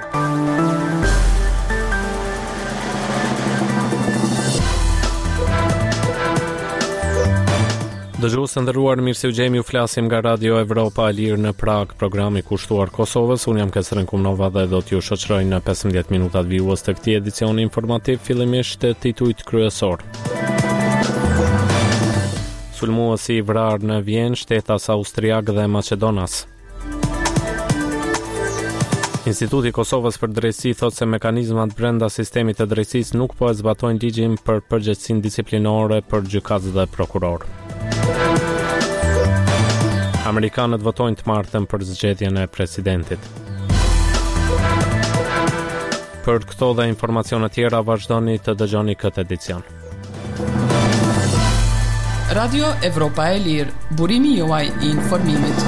Dëgjuesë nderuar, mirë se u gjemi, u flasim nga Radio Evropa e Lirë në Prag, programi kushtuar Kosovës. Unë jam Kesren Kumnova dhe do t'ju shoqëroj në 15 minutat vijues të këtij edicioni informativ, fillimisht titujt kryesor. Sulmuesi i vrarë në Vjenë, shtetas austriak dhe maqedonas. Instituti i Kosovës për drejtësi thotë se mekanizmat brenda sistemit të drejtësisë nuk po e zbatojnë ligjin për përgjegjësinë disiplinore për gjykatës dhe prokuror. Amerikanët votojnë të martën për zgjedhjen e presidentit. Për këto dhe informacione tjera vazhdoni të dëgjoni këtë edicion. Radio Evropa e Lirë, burimi juaj i informimit.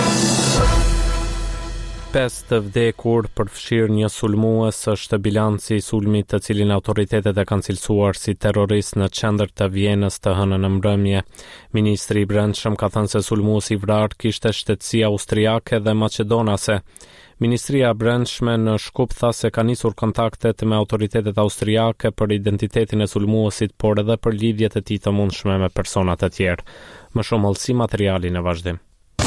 5 të vdekur, përfshirë një sulmues, është bilanci i sulmit të cilin autoritetet e kanë cilësuar si terrorist në qendër të Vjenës të hënën në mbrëmje. Ministri i Brendshëm ka thënë se sulmuesi i vrarë kishte shtetësi austriake dhe maqedonase. Ministria e Brendshme në Shkup tha se ka nisur kontaktet me autoritetet austriake për identitetin e sulmuesit, por edhe për lidhjet e tij të mundshme me persona të tjerë. Më shumë hollësi materiali në vazhdim.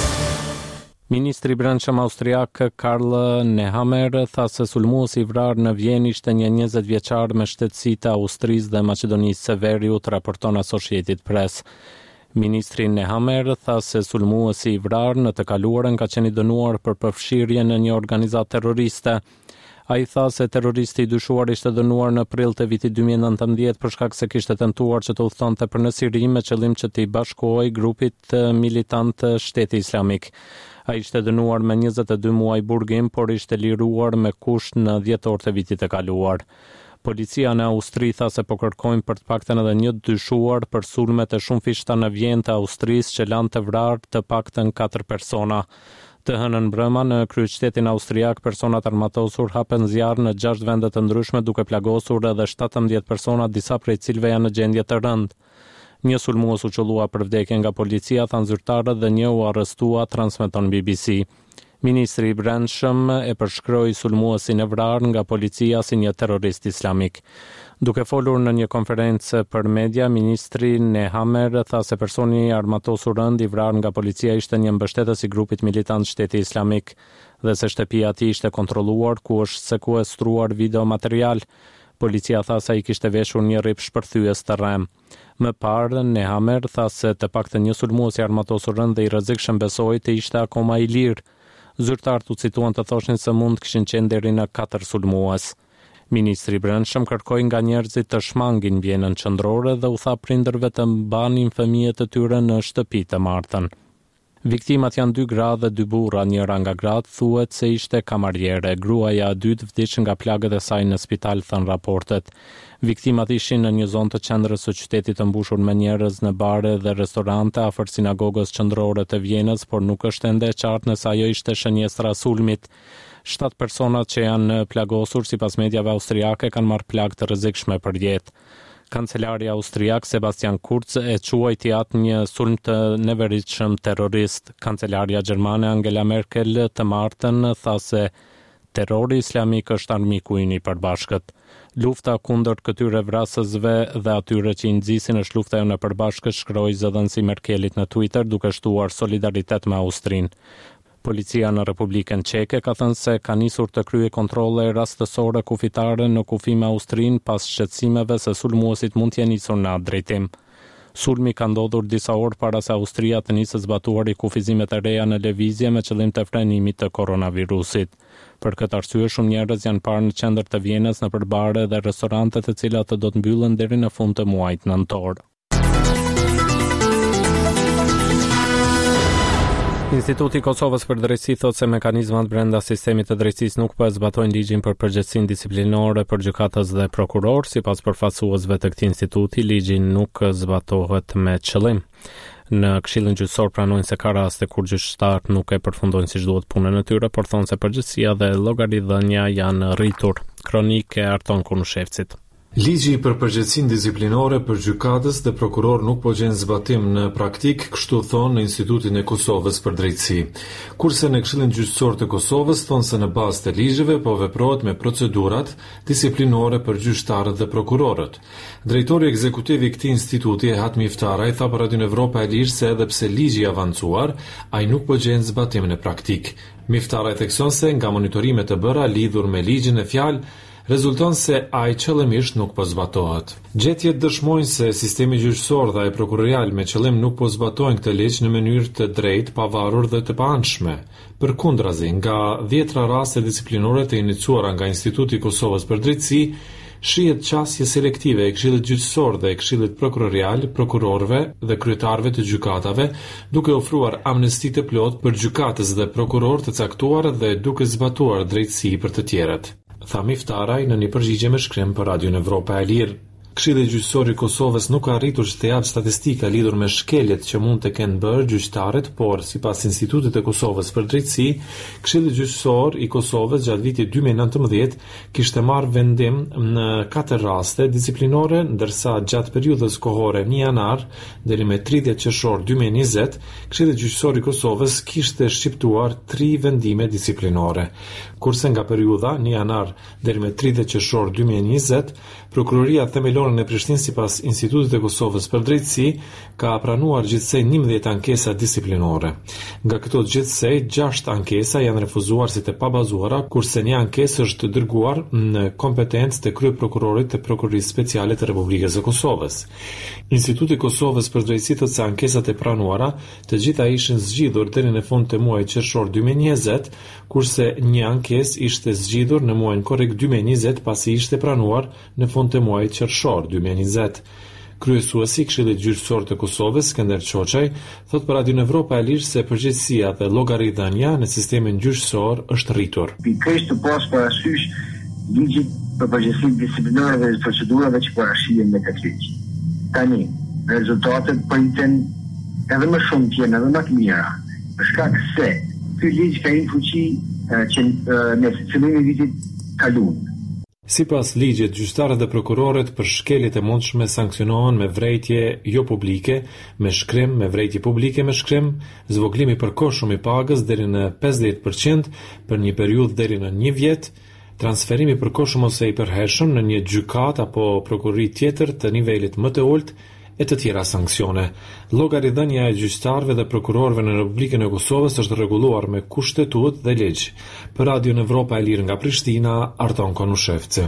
Ministri i Brendshëm austriak Karl Nehammer tha se sulmuesi i vrarë në Vjenë ishte një 20 vjeçar me shtetësi të Austrisë dhe Maqedonisë së Veriut, raporton Associated Press. Ministri Nehammer tha se sulmuesi i vrarë në të kaluarën ka qenë i dënuar për përfshirje në një organizatë terroriste. Ai tha se terroristi i dyshuar ishte dënuar në prill të vitit 2019 për shkak se kishte tentuar që të udhëtonte për në Siri me qëllim që t'i bashkohej grupit militant Shteti Islamik. Ai ishte dënuar me 22 muaj burgim, por ishte liruar me kusht në dhjetor të vitit të kaluar. Policia në Austri tha se po kërkojnë për të paktën edhe një dyshuar për sulmet e shumë fishta në Vjenë të Austrisë që lanë të vrarë të paktën 4 persona. Të hënën mbrëma në kryeqytetin austriak, personat armatosur hapen zjarr në 6 vende të ndryshme duke plagosur edhe 17 persona, disa prej cilëve janë në gjendje të rëndë. Një sulmues u qollua për vdekje nga policia, thanë zyrtarët, dhe një u arrestua, transmeton BBC. Ministri i Brendshëm e përshkroi sulmuesin e vrarë nga policia si një terrorist islamik. Duke folur në një konferencë për media, ministri Nehammer tha se personi armatosur rënd i vrarë nga policia ishte një mbështetës i grupit militant Shteti Islamik dhe se shtëpia e tij ishte kontrolluar, ku është sekuestruar video material. Policia tha se ai kishte veshur një rrip shpërthyes të rrem. Më parë, Nehammer tha se të paktën një sulmues i armatosur rënd dhe i rrezikshëm besoi të ishte akoma i lirë. Zyrtarët u cituan të thoshin se mund kishin qenë deri në 4 sulmues. Ministri i Brendshëm kërkoi nga njerëzit të shmangin Vjenën qendrore dhe u tha prindërve të mbanin fëmijët e tyre në shtëpi të martën. Viktimat janë 2 gra dhe 2 burra, njëra nga gratë thuhet se ishte kamarjere. Gruaja e dytë vdiq nga plagët e saj në spital, thënë raportet. Viktimat ishin në një zonë të qendrës së qytetit të mbushur me njerëz në bare dhe restorante afër sinagogës qendrore të Vjenës, por nuk është ende e qartë nëse ajo ishte shënjestra e sulmit. 7 personat që janë plagosur sipas mediave austriake kanë marrë plagë të rrezikshme për jetë. Kancelari austriak Sebastian Kurz e quajti atë një sulm të neveritshëm terrorist. Kancelaria gjermane Angela Merkel të martën tha se terrori islamik është armiku i një përbashkët. Lufta kundër këtyre vrasësve dhe atyre që i nxisin është lufta jonë e përbashkët, shkroi zëdhënësi Merkelit në Twitter duke shtuar solidaritet me Austrinë. Policia në Republikën Çeke ka thënë se ka nisur të kryejë kontrolle rastësore kufitare në kufi me Austrinë pas shqetësimeve se sulmuesit mund të jenë nisur në atë drejtim. Sulmi ka ndodhur disa orë para se Austria të nisë zbatuari kufizimet e reja në lëvizje me qëllim të frenimit të koronavirusit. Për këtë arsye shumë njerëz janë parë në qendër të Vjenës nëpër bare dhe restorante, të cilat do të mbyllen deri në fund të muajit nëntor. Instituti i Kosovës për drejtësi thotë se mekanizmat brenda sistemit të drejtësisë nuk po e zbatojnë ligjin për përgjegjësinë disiplinore për gjykatës dhe prokuror. Sipas përfaqësuesve të këtij instituti, ligji nuk zbatohet me qëllim. Në Këshillin Gjyqësor pranojnë se ka raste kur gjyqtarët nuk e përfundojnë siç duhet punën e tyre, por thonë se përgjegjësia dhe llogaridhënia janë rritur. Kronikë e Arton Kunushevcit. Ligji për përgjegjësinë disiplinore për gjykatës dhe prokuror nuk po gjen zbatim në praktik, kështu thonë në Institutin e Kosovës për Drejtësi. Kurse në Këshillin Gjyqësor të Kosovës thonë se në bazë të ligjeve po veprohet me procedurat disiplinore për gjyqtarët dhe prokurorët. Drejtori ekzekutiv i këtij instituti, Hatmi Iftaraj, tha për Radion Evropa e Lirë se edhe pse ligji i avancuar, ai nuk po gjen zbatim në praktik. Iftaraj thekson se nga monitorimet të bëra lidhur me ligjin e fjalë rezulton se ai qëllimisht nuk po zbatohet. Gjetjet dëshmojnë se sistemi gjyqësor dhe ai prokurorial me qëllim nuk po zbatojnë këtë ligj në mënyrë të drejtë, pavarur dhe të paanshme. Përkundrazi, nga 10 raste disiplinore të iniciuara nga Instituti i Kosovës për Drejtësi, shihet qasje selektive e Këshillit Gjyqësor dhe e Këshillit Prokurorial, prokurorëve dhe kryetarëve të gjykatave, duke ofruar amnesti të plotë për gjykatës dhe prokurorë të caktuar dhe duke zbatuar drejtësi për të tjerët. Tha Iftaraj në një përgjigje me shkrim për Radion Evropa e Lirë. Këshilli Gjyqësor i Kosovës nuk ka arritur që të japë statistika lidhur me shkeljet që mund të kenë bërë gjyqtarët, por sipas Institutit të Kosovës për Drejtësi, Këshilli Gjyqësor i Kosovës gjatë vitit 2019 kishte marrë vendim në 4 raste disiplinore, ndërsa gjatë periudhës kohore 1 janar deri me 30 qershor 2020, Këshilli Gjyqësor i Kosovës kishte shqiptuar 3 vendime disiplinore. Kurse nga periudha 1 janar deri me 30 qershor 2020, Prokuroria themelore në Prishtinë sipas Institutit të Kosovës për Drejtësi ka pranuar gjithsej 11 ankesa disiplinore. Nga këto gjithsej 6 ankesa janë refuzuar si të pabazuara, kurse një ankesë është dërguar në kompetencë të kryeprokurorit të Prokurorisë Speciale të Republikës së Kosovës. Instituti i Kosovës për Drejtësi thotë se ankesat e pranuara të gjitha ishin zgjidhur deri në fund të muajit qershor 2020, kurse një ankesë ishte zgjidhur në muajin korrik 2020 pasi ishte pranuar në fund të muajit qershor 2020. Kryesuesi i Këshillit Gjyqësor të Kosovës, Skënder Çoçaj, thotë për Radion Evropa e Lirë se përgjegjësia dhe llogaridhënia në sistemin gjyqësor është rritur. Pikërisht të pas parasysh ligjit për përgjegjësinë disiplinore dhe procedurave që parashihen me këtë ligj. Tani, rezultatet priten edhe më shumë të jenë edhe më të mira, për shkak se ky ligj ka një fuqi që në fillimin e vitit kaluar. Sipas ligjit, gjyqtarët dhe prokurorët për shkeljet e mundshme sanksionohen me vrejtje jo publike me shkrim, me vrejtje publike me shkrim, zvoglimi përkohshëm i pagës deri në 50% për një periudhë deri në 1 vjet, transferimi përkohshëm ose i përhershëm në një gjykatë apo prokurori tjetër të nivelit më të ulët e të tjera sanksione. Llogaridhënia e gjyqtarëve dhe prokurorëve në Republikën e Kosovës është rregulluar me kushtetut dhe ligj. Për Radion Evropa e Lirë nga Prishtina, Arton Konushevci.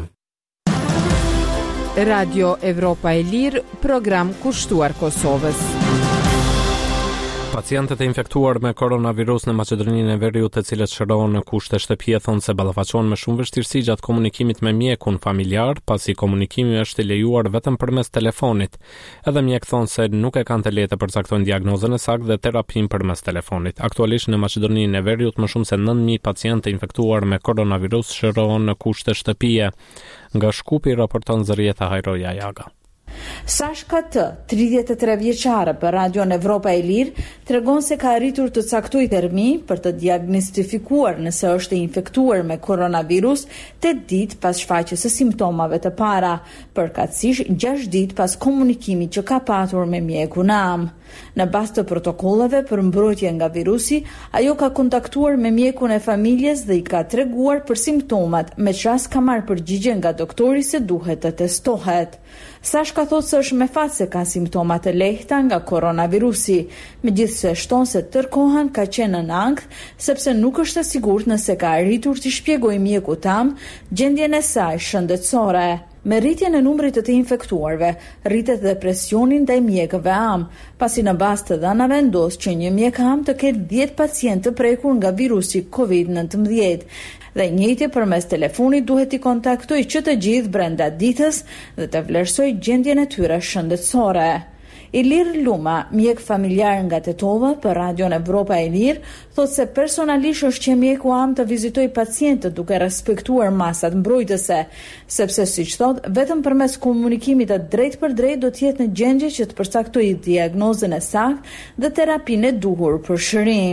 Radio Evropa e Lirë, program kushtuar Kosovës. Pacientët e infektuar me koronavirus në Maqedoninë e Veriut, të cilët shërohen në kushte shtëpie, thonë se ballafaqohen me shumë vështirësi gjatë komunikimit me mjekun familjar, pasi komunikimi është i lejuar vetëm përmes telefonit. Edhe mjek thonë se nuk e kanë të lehtë të përcaktojnë diagnozën e saktë dhe terapinë përmes telefonit. Aktualisht në Maqedoninë e Veriut më shumë se 9000 pacientë infektuar me koronavirus shërohen në kushte shtëpie. Nga Shkupi raporton Zërieta Hajroja Jaga. Sashka T, 33 vjeçare për Radion Evropa e Lirë, tregon se ka arritur të caktojë termi për të diagnostifikuar nëse është infektuar me koronavirus 8 ditë pas shfaqjes së simptomave të para, përkatësisht 6 ditë pas komunikimit që ka patur me mjekun am. Në bazë të protokolleve për mbrojtje nga virusi, ajo ka kontaktuar me mjekun e familjes dhe i ka treguar për simptomat, me çast ka marrë përgjigje nga doktori se duhet të testohet. Sashka thotë se është me fat se ka simptoma të lehta nga koronavirusi, megjithse shton se tërkohën ka qenë në ankth, sepse nuk është e sigurt nëse ka arritur të shpjegojë mjekut tam gjendjen e saj shëndetësore. Me rritjen e numrit të infektuarve, rritet dhe presioni ndaj mjekëve am, pasi në bazë të dhënave vendos që një mjek am të ketë 10 pacientë të prekur nga virusi COVID-19. Dhe njëjti përmes telefonit duhet i kontaktoj që të gjithë brenda ditës dhe të vlerësoj gjendjen e tyre shëndetësore. Ilir Luma, mjek familjar nga Tetova për Radion Evropa e Lirë, thotë se personalisht është që mjeku am të vizitoj pacientët duke respektuar masat mbrojtëse, sepse siç thotë, vetëm përmes komunikimit të drejtë për drejtë do të jetë në gjendje që të përcaktojë diagnozën e saktë dhe terapinë e duhur për shërim.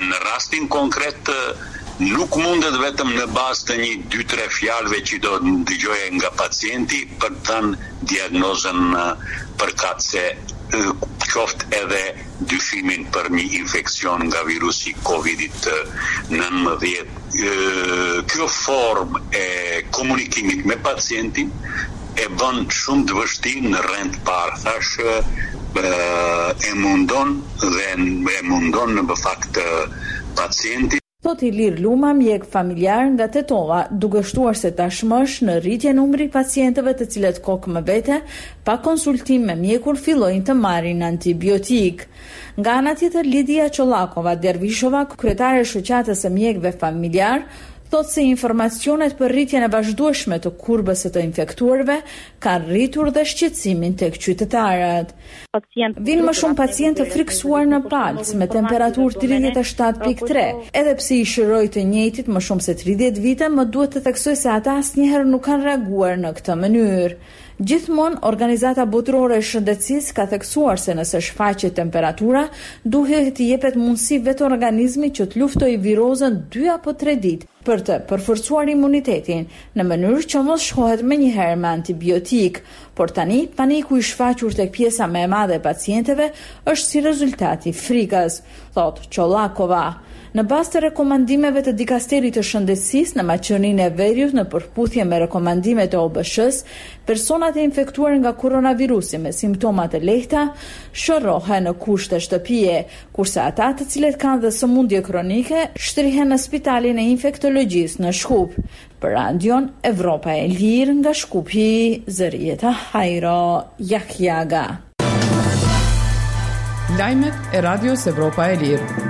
Në rastin konkret nuk mundet vetëm në bazë të 1-2-3 fjalëve që do dëgjoje nga pacienti për të thënë diagnozën përkatëse qoftë edhe dyshimin për një infekcion nga virusi COVID-19. Kjo formë e komunikimit me pacientin e bën shumë të vështirë në rend parë. Thash e mundon në fakt pacienti. Thot Ilir Luma, mjek familjar nga Tetova, duke shtuar se tashmësh në rritje numri pacientëve të cilët kokë më vete, pa konsultim me mjekur fillojnë të marrin antibiotik. Nga ana tjetër, Lidia Çollakova Dervishova, kryetare e shoqatës së mjekëve familjar, thot se informacionet për rritjen e vazhdueshme të kurbës së të infektuarve kanë rritur dhe shqetësimin tek qytetarët. Vinë më shumë pacientë friksuar në palc me temperaturë 37.3, edhe pse i shëroj të njëjtit më shumë se 30 vite, më duhet të theksoj se ata asnjëherë nuk kanë reaguar në këtë mënyrë. Gjithmonë, Organizata Botërore e Shëndetësisë ka theksuar se nëse shfaqet temperatura, duhet t'i jepet mundësi vetë organizmit që të luftojë virozën 2 apo 3 ditë për të përforcuar imunitetin në mënyrë që mos shkohet menjëherë me antibiotik. Por tani, paniku i shfaqur tek pjesa më e madhe e pacientëve është si rezultati i frikës, thot Çollakova. Në bazë të rekomandimeve të Dikasterit të Shëndetësisë në Maqedoninë e Veriut në përputhje me rekomandimet e OBSH-s, personat e infektuar nga koronavirusi me simptoma të lehta shërohen në kushte shtëpie, kurse ata të cilët kanë dhe sëmundje kronike shtrihen në Spitalin e Infektologjisë në Shkup. Për Radion Evropa e Lirë nga Shkupi, Zërieta Hajro Jahjaga. Lajmet e Radios Evropa e Lirë.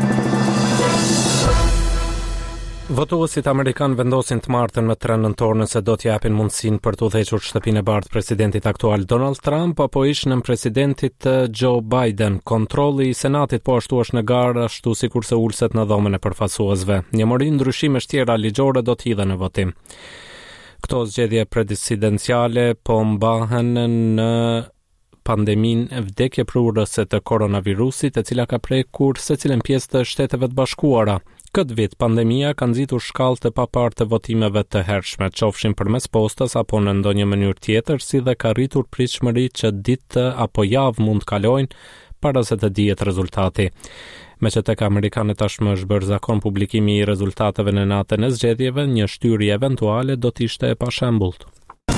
Votuesit amerikan vendosin të martën me 3 nëntor nëse do t'japin mundësinë për të udhëhequr shtëpinë e bardhë presidentit aktual Donald Trump apo ishnën presidentit Joe Biden. Kontrolli i Senatit po ashtu është në garë, ashtu sikurse ulset në dhomën e përfaqësuesve. Një mori ndryshimesh tjera ligjore do t'hidhen në votim. Këto zgjedhje presidenciale po mbahen në pandemin e vdekje prurëse të koronavirusit, e cila ka prekur secilën pjesë të Shteteve të Bashkuara. Këtë vit, pandemia ka nxitur shkallë të papartë të votimeve të hershme, qofshin përmes postës apo në ndonjë mënyrë tjetër, si dhe ka rritur pritshmëri që ditë apo javë mund kalojnë para se të dihet rezultati. Me që tek amerikanët tashmë është bërë zakon publikimi i rezultateve në natën e zgjedhjeve, një shtyrje eventuale do të ishte e pashembullt.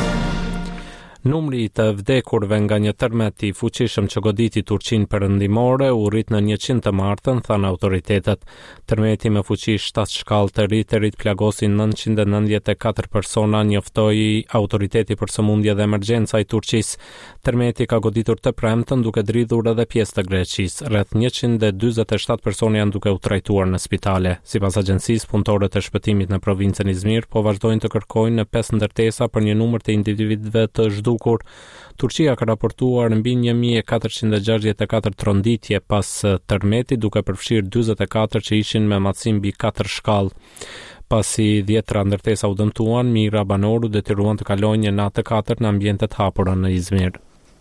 Numri të vdekurve nga një tërmet i fuqishëm që goditi Turqinë perëndimore u rrit në 100 të martën, thanë autoritetet. Tërmeti me fuqi 7 shkallë të riterit plagosi 994 persona, njoftoi autoriteti për sëmundje dhe emergjenca i Turqisë. Tërmeti ka goditur të premtën duke dridhur edhe pjesë të Greqisë. Rreth 147 persona janë duke u trajtuar në spitale. Sipas agjencisë, punëtorët e shpëtimit në provincën Izmir po vazhdojnë të kërkojnë në 5 ndërtesa për një numër të individëve të zhdukur. Turqia ka raportuar mbi 1464 tronditje pas tërmetit, duke përfshirë 44 që ishin me matësi mbi 4 shkallë. Pasi 10 ndërtesa u dëmtuan, Mira Banoru detyruan të kalojnë një natë të 4 në ambientet hapura në Izmir.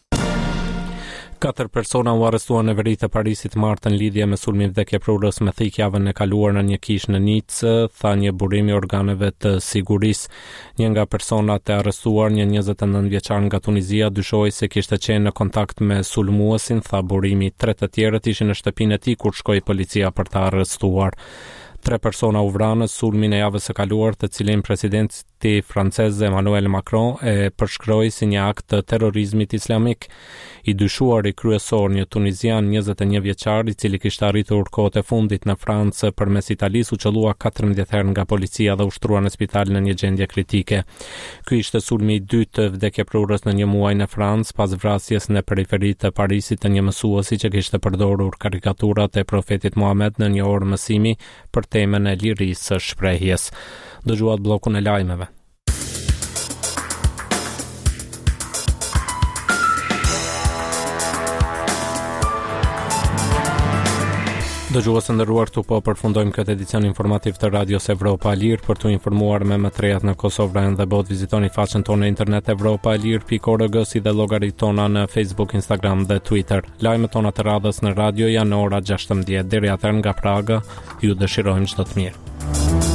4 persona u arrestuan në veri të Parisit martën lidhje me sulmin vdekje prurës me thik javën e kaluar në një kishë në Nicë, tha një burim i organeve të sigurisë. Një nga personat e arrestuar, një 29 vjeçar nga Tunizia, dyshoi se kishte qenë në kontakt me sulmuesin, tha burimi. 3 të tjerët ishin në shtëpinë e tij kur shkoi policia për ta arrestuar. 3 persona u vranë në sulmin e javës së kaluar, të cilin presidenti francez Emmanuel Macron e përshkroi si një akt të terrorizmit islamik. I dyshuari kryesor, një tunizian 21 vjeçar, i cili kishte arritur kohët e fundit në Francë përmes Italisë, u qellua 14 herë nga policia dhe ushtrua në spital në një gjendje kritike. Ky ishte sulmi i dytë të vdekje prurës në një muaj në Francë pas vrasjes në periferi të Parisit të një mësuesi që kishte përdorur karikaturat e profetit Muhammed në një orë mësimi për temën e lirisë së shprehjes. Dëgjuat bllokun e lajmeve. Dëgjues nderuar, këtu po përfundojmë këtë edicion informativ të Radios Evropa e Lirë. Për të informuar me më të rejat në Kosovë dhe bot, vizitoni faqen tonë në internet evropaelir.org si dhe llogaritë tona në Facebook, Instagram dhe Twitter. Lajmet tona të radhës në radio janë në ora 16. Deri atëherë nga Praga, ju dëshirojmë çdo të mirë.